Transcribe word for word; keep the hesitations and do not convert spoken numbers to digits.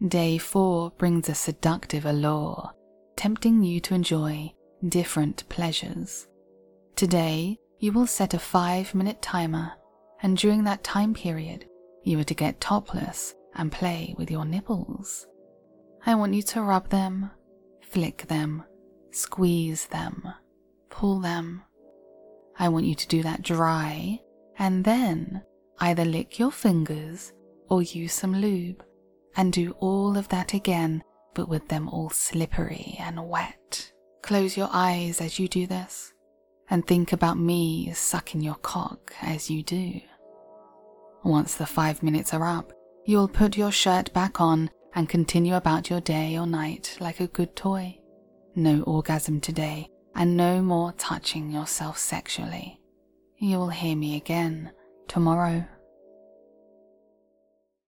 Day four brings a seductive allure, tempting you to enjoy different pleasures. Today, you will set a five minute timer, and during that time period, you are to get topless and play with your nipples. I want you to rub them, flick them, squeeze them, pull them. I want you to do that dry, and then either lick your fingers or use some lube, and do all of that again, but with them all slippery and wet. Close your eyes as you do this, and think about me sucking your cock as you do. Once the five minutes are up, you'll put your shirt back on and continue about your day or night like a good toy. No orgasm today, and no more touching yourself sexually. You'll hear me again tomorrow.